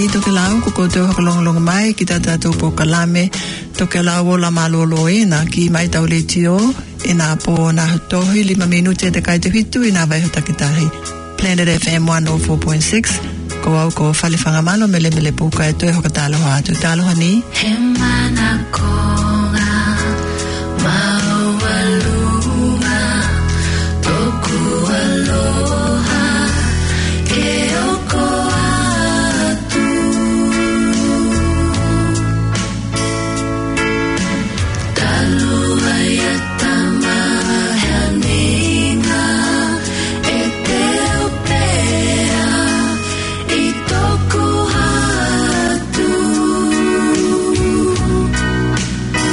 to ke lau ko to hakalong mai ki tata to po kalame to ke lau la malolo ina ki mai tau le tio ina po na to hi 5 minute de kai te hitu ina vai hota kitahi Planet FM 104.6 ko au ko fale fanga malo mele po ka to hokatalo ha to talo hani hemana konga mawaluma toku aloha ke oko atu talo ayatama haninga eteopea itoku atu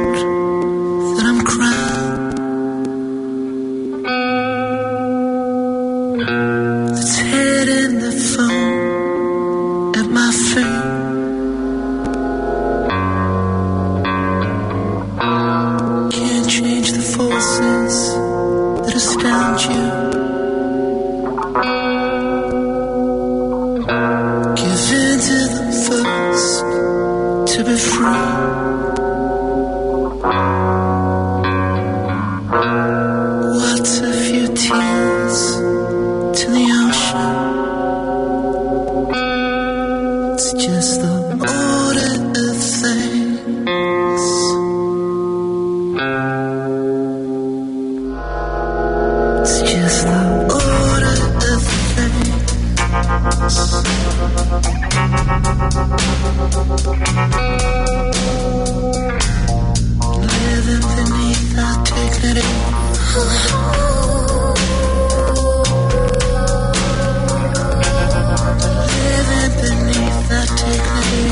that I'm crying. It's hitting the phone at my feet. Can't change the forces that astound you. Give in to them first to be free. What a few tears to the ocean. It's just the order of things. It's just the order of things. Living beneath our dignity. Living beneath our dignity.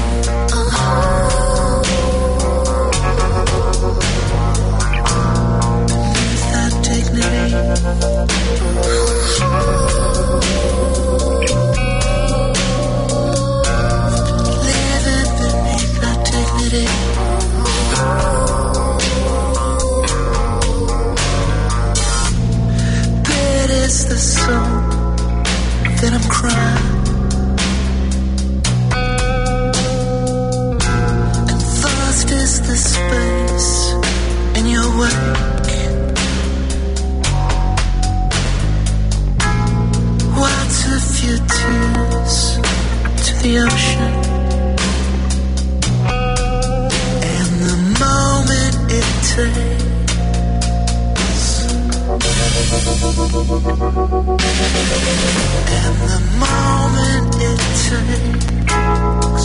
Beneath our dignity. Living beneath our dignity. Bitter's the song that I'm crying. And vast is the space in your wake. What a few tears to the ocean. And the moment it takes. And the moment it takes.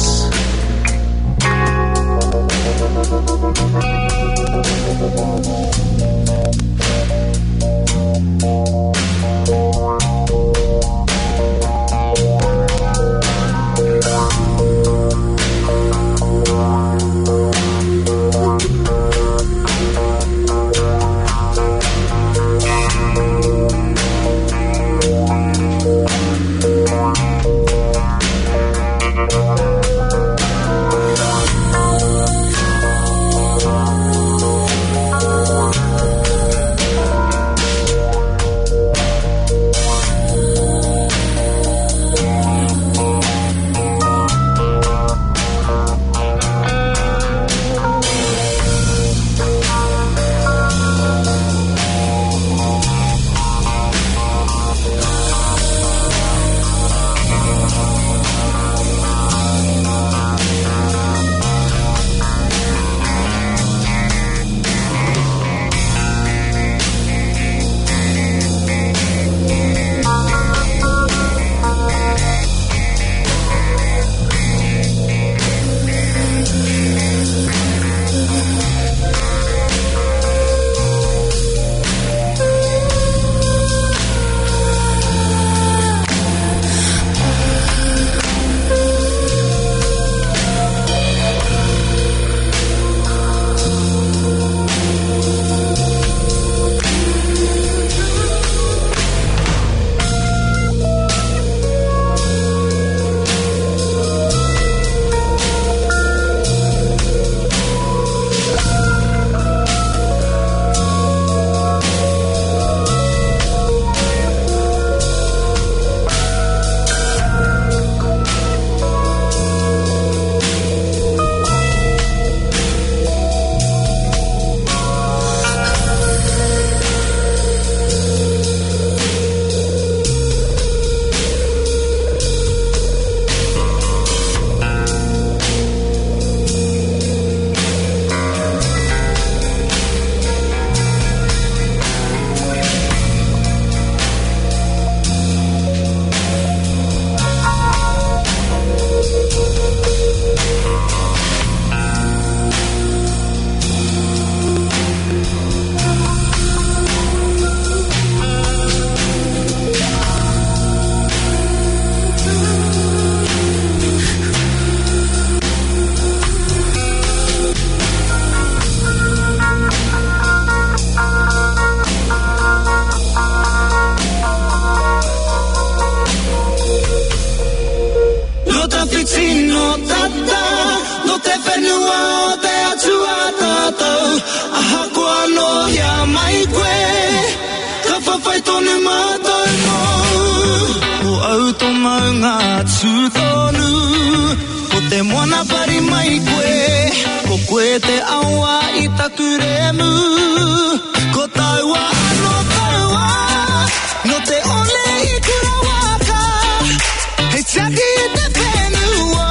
ngā tūtonu ko te moana pari mai koe ko koe te aua I taku remu ko taua ano taua no te ole I kura waka hei taki I te whenua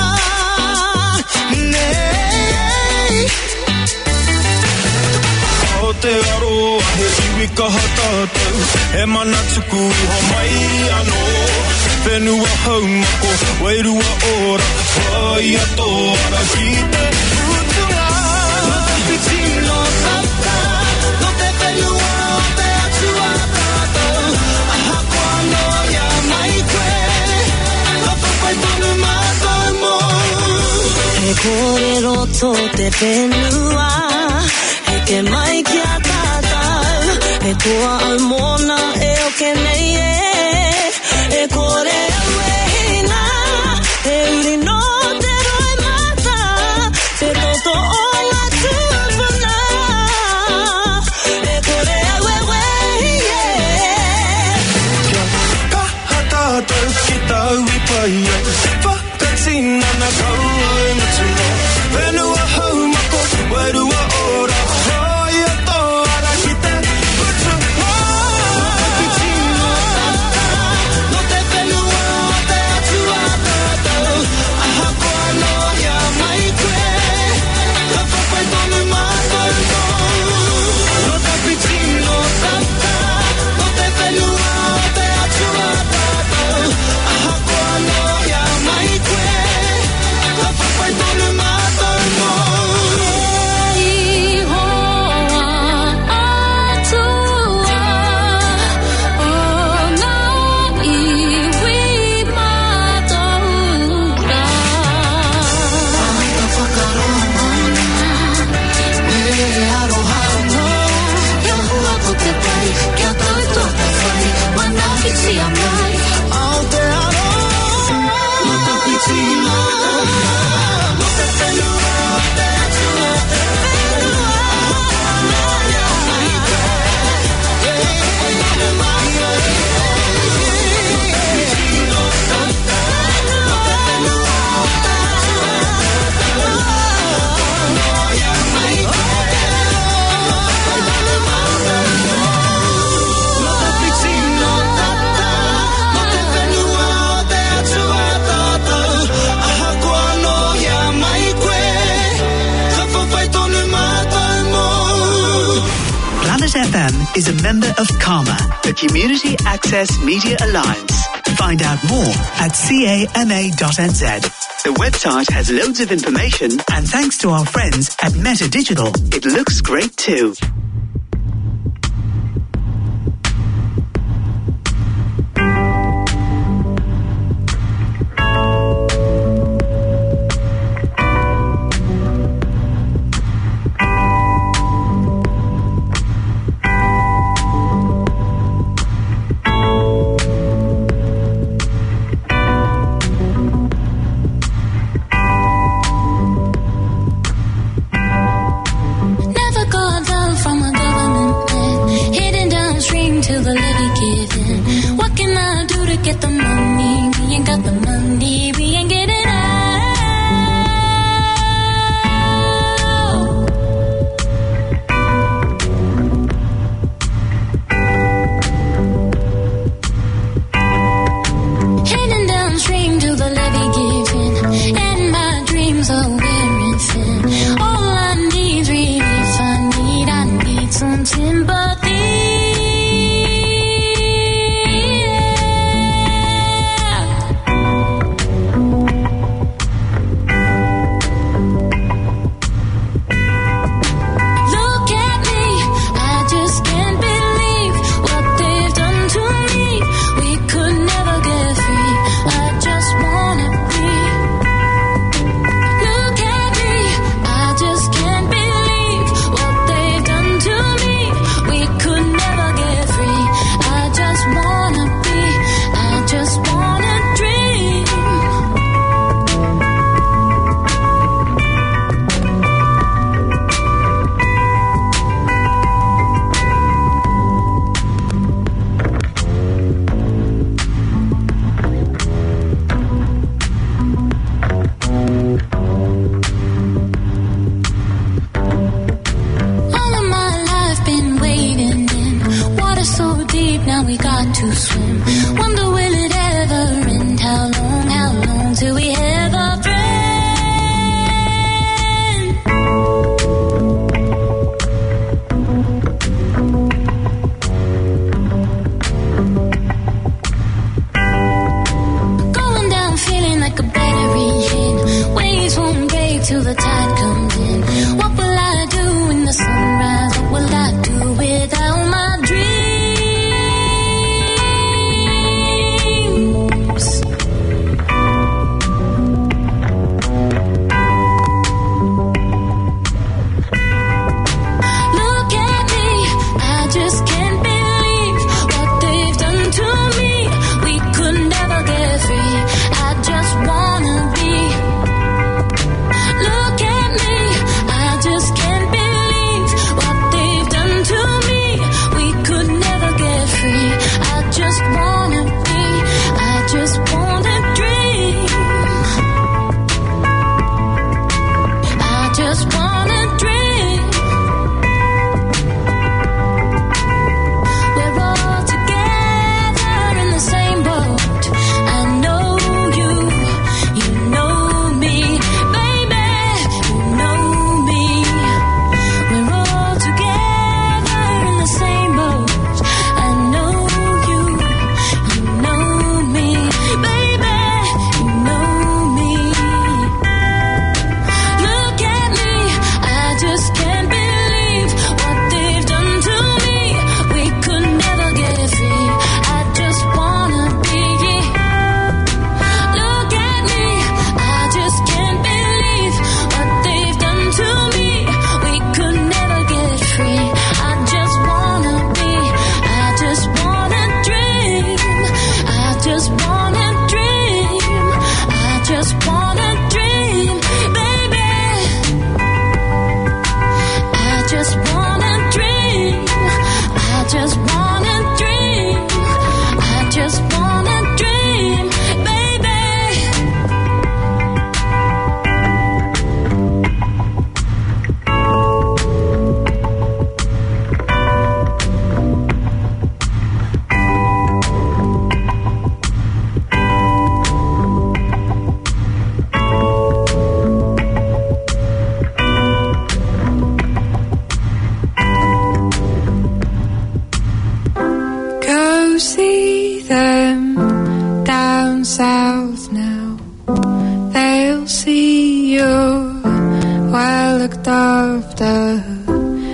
nei o te aroa he iwi kaha tātou e mana tuku ho mai ano whenua haumako wairua ora whai atora ki te utunga no te piti no tata no te whenua o te atua tātou aha koa no ia mai koe a whawhai tonu mātou mo he kōrero tō te whenua he ke mai kia tātou he toa au mona e o ke nei e kore awehina e uri no te roi mata te toto o ngā tūpuna e kore awewehi kia kaha tātou ki tau I pai ai whakatina na kau ai matuna whenua haumako wairua ora hoi atora ki te putu FM is a member of CAMA, the Community Access Media Alliance. Find out more at cama.nz. The website has loads of information, and thanks to our friends at Meta Digital, it looks great too. From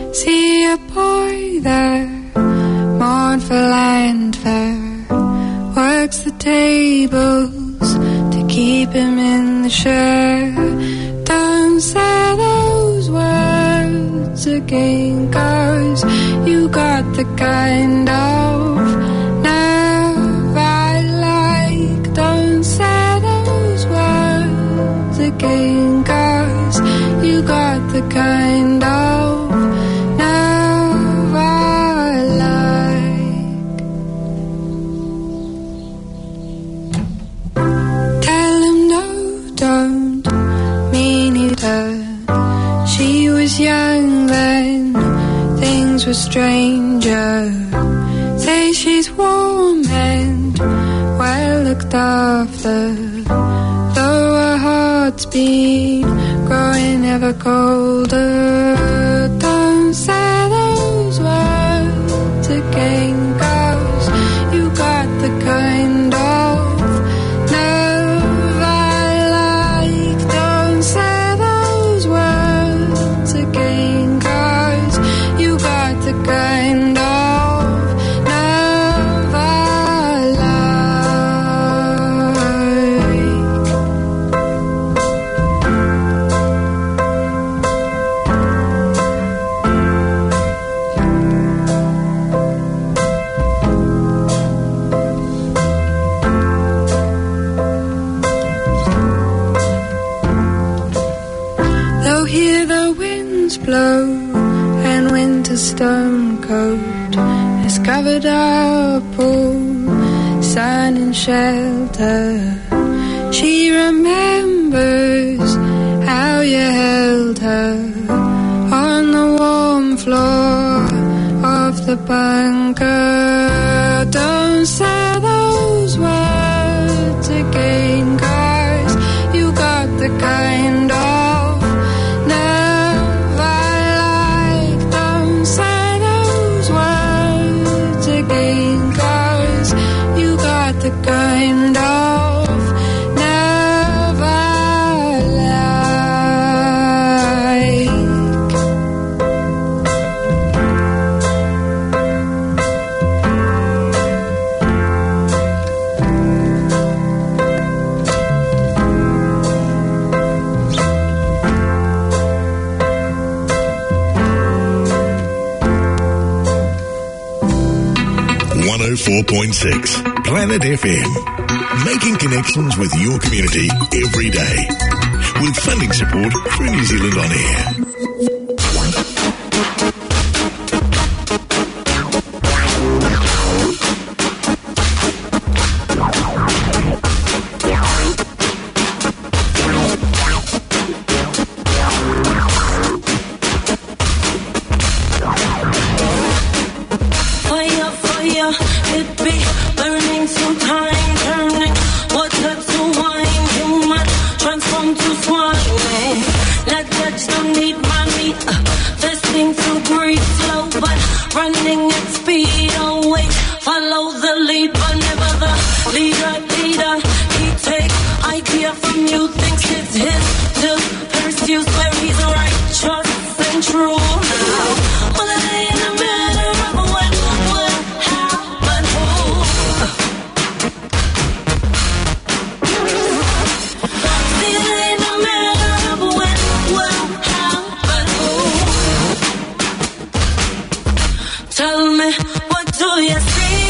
See a boy there, mournful and fair, works the tables to keep him in the share. Don't say those words again, 'cause you got the kind of nerve I like. Don't say those words again, 'cause you got the kind of nerve I like. Tell him no, don't mean he does. She was young then, things were stranger. Say she's warm and well looked after, though her heart's been growing ever colder. Don't say those words again, 'cause you got the kind of nerve I like. Don't say those words again, 'cause you got the kind of nerve I Though here the winds blow and winter's stone cold has covered up all sun and shelter, she remembers how you held her on the warm floor of the bunker. Don't say those words again, 'cause you got the kind of nerve I like. Don't say those words again, 'cause you got the kind of nerve I like. 104.6 Planet FM. Making connections with your community every day. With funding support through New Zealand On Air. Tell me, what do you see?